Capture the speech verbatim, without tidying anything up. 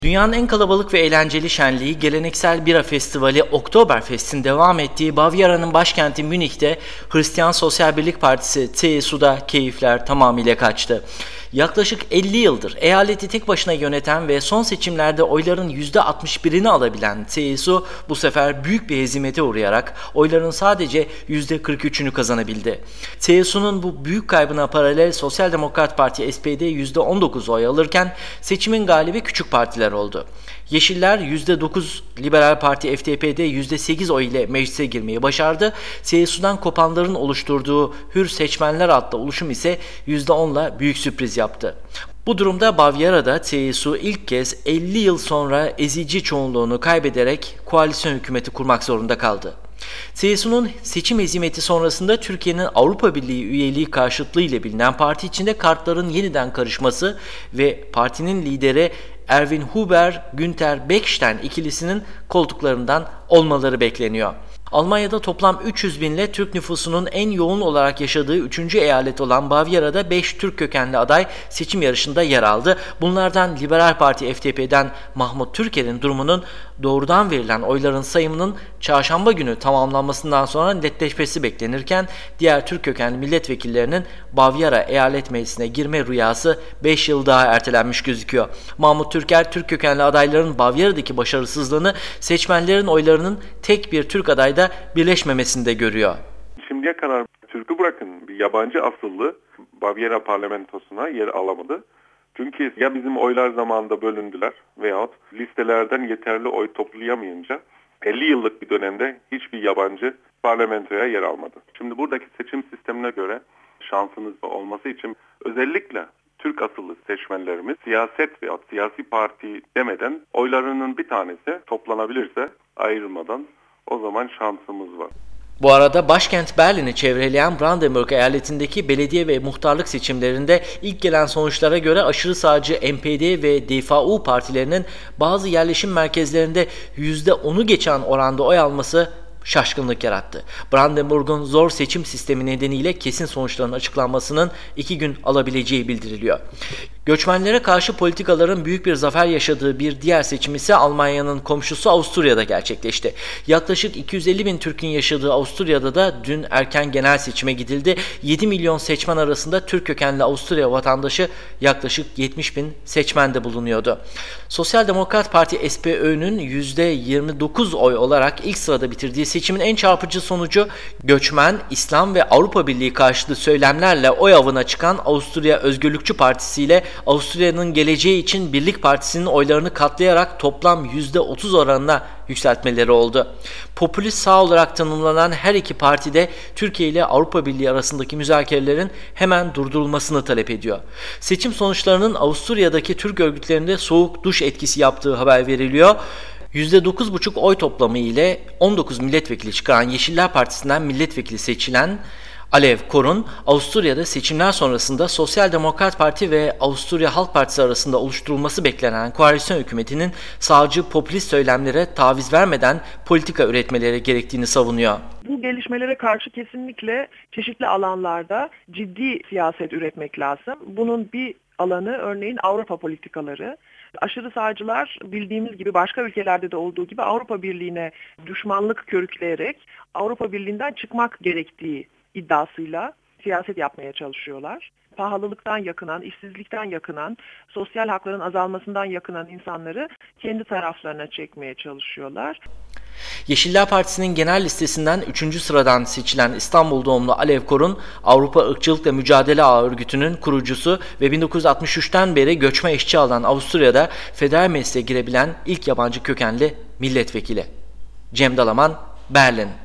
Dünyanın en kalabalık ve eğlenceli şenliği, geleneksel bira festivali Oktoberfest'in devam ettiği Bavyera'nın başkenti Münih'te Hristiyan Sosyal Birlik Partisi C S U'da keyifler tamamıyla kaçtı. Yaklaşık elli yıldır eyaleti tek başına yöneten ve son seçimlerde oyların yüzde altmış birini alabilen C S U bu sefer büyük bir hezimete uğrayarak oyların sadece yüzde kırk üçünü kazanabildi. C S U'nun bu büyük kaybına paralel Sosyal Demokrat Parti S P D yüzde on dokuz oy alırken seçimin galibi küçük partiler oldu. Yeşiller yüzde dokuz, Liberal Parti F D P'de yüzde sekiz oy ile meclise girmeyi başardı. C S U'dan kopanların oluşturduğu Hür Seçmenler adlı oluşum ise yüzde on ile büyük sürpriz yaptı. Bu durumda Bavyera'da C S U ilk kez elli yıl sonra ezici çoğunluğunu kaybederek koalisyon hükümeti kurmak zorunda kaldı. C S U'nun seçim hezimeti sonrasında Türkiye'nin Avrupa Birliği üyeliği karşıtlığı ile bilinen parti içinde kartların yeniden karışması ve partinin lideri Erwin Huber-Günter Bechstein ikilisinin koltuklarından olmaları bekleniyor. Almanya'da toplam üç yüz binle Türk nüfusunun en yoğun olarak yaşadığı üçüncü eyalet olan Bavyera'da beş Türk kökenli aday seçim yarışında yer aldı. Bunlardan Liberal Parti F D P'den Mahmut Türker'in durumunun doğrudan verilen oyların sayımının çarşamba günü tamamlanmasından sonra netleşmesi beklenirken diğer Türk kökenli milletvekillerinin Bavyera Eyalet Meclisi'ne girme rüyası beş yıl daha ertelenmiş gözüküyor. Mahmut Türker, Türk kökenli adayların Bavyera'daki başarısızlığını seçmenlerin oylarının tek bir Türk adayda birleşmemesinde görüyor. Şimdiye kadar Türk'ü bırakın bir yabancı asıllı Bavyera parlamentosuna yer alamadı. Çünkü ya bizim oylar zamanında bölündüler veyahut listelerden yeterli oy toplayamayınca elli yıllık bir dönemde hiçbir yabancı parlamentoya yer almadı. Şimdi buradaki seçim sistemine göre şansınız olması için özellikle Türk asıllı seçmenlerimiz siyaset veya siyasi parti demeden oylarının bir tanesi toplanabilirse ayrılmadan o zaman şansımız var. Bu arada başkent Berlin'i çevreleyen Brandenburg eyaletindeki belediye ve muhtarlık seçimlerinde ilk gelen sonuçlara göre aşırı sağcı N P D ve D V U partilerinin bazı yerleşim merkezlerinde yüzde onu geçen oranda oy alması şaşkınlık yarattı. Brandenburg'un zor seçim sistemi nedeniyle kesin sonuçların açıklanmasının iki gün alabileceği bildiriliyor. Göçmenlere karşı politikaların büyük bir zafer yaşadığı bir diğer seçim ise Almanya'nın komşusu Avusturya'da gerçekleşti. Yaklaşık iki yüz elli bin Türk'ün yaşadığı Avusturya'da da dün erken genel seçime gidildi. yedi milyon seçmen arasında Türk kökenli Avusturya vatandaşı yaklaşık yetmiş bin seçmen de bulunuyordu. Sosyal Demokrat Parti S P Ö'nün yüzde yirmi dokuz oy olarak ilk sırada bitirdiği seçimin en çarpıcı sonucu göçmen, İslam ve Avrupa Birliği karşıtı söylemlerle oy avına çıkan Avusturya Özgürlükçü Partisi ile Avusturya'nın geleceği için Birlik Partisi'nin oylarını katlayarak toplam yüzde otuz oranına yükseltmeleri oldu. Popülist sağ olarak tanımlanan her iki parti de Türkiye ile Avrupa Birliği arasındaki müzakerelerin hemen durdurulmasını talep ediyor. Seçim sonuçlarının Avusturya'daki Türk örgütlerinde soğuk duş etkisi yaptığı haber veriliyor. yüzde dokuz buçuk oy toplamı ile on dokuz milletvekili çıkaran Yeşiller Partisi'nden milletvekili seçilen Alev Korun, Avusturya'da seçimler sonrasında Sosyal Demokrat Parti ve Avusturya Halk Partisi arasında oluşturulması beklenen koalisyon hükümetinin sağcı popülist söylemlere taviz vermeden politika üretmeleri gerektiğini savunuyor. Bu gelişmelere karşı kesinlikle çeşitli alanlarda ciddi siyaset üretmek lazım. Bunun bir alanı örneğin Avrupa politikaları. Aşırı sağcılar bildiğimiz gibi başka ülkelerde de olduğu gibi Avrupa Birliği'ne düşmanlık körükleyerek Avrupa Birliği'nden çıkmak gerektiği iddiasıyla siyaset yapmaya çalışıyorlar. Pahalılıktan yakınan, işsizlikten yakınan, sosyal hakların azalmasından yakınan insanları kendi taraflarına çekmeye çalışıyorlar. Yeşiller Partisi'nin genel listesinden üçüncü sıradan seçilen İstanbul doğumlu Alev Korun, Avrupa Irkçılıkla Mücadele Ağı Örgütü'nün kurucusu ve bin dokuz yüz altmış üçten beri göçme işçi alan Avusturya'da federal meclise girebilen ilk yabancı kökenli milletvekili. Cem Dalaman, Berlin.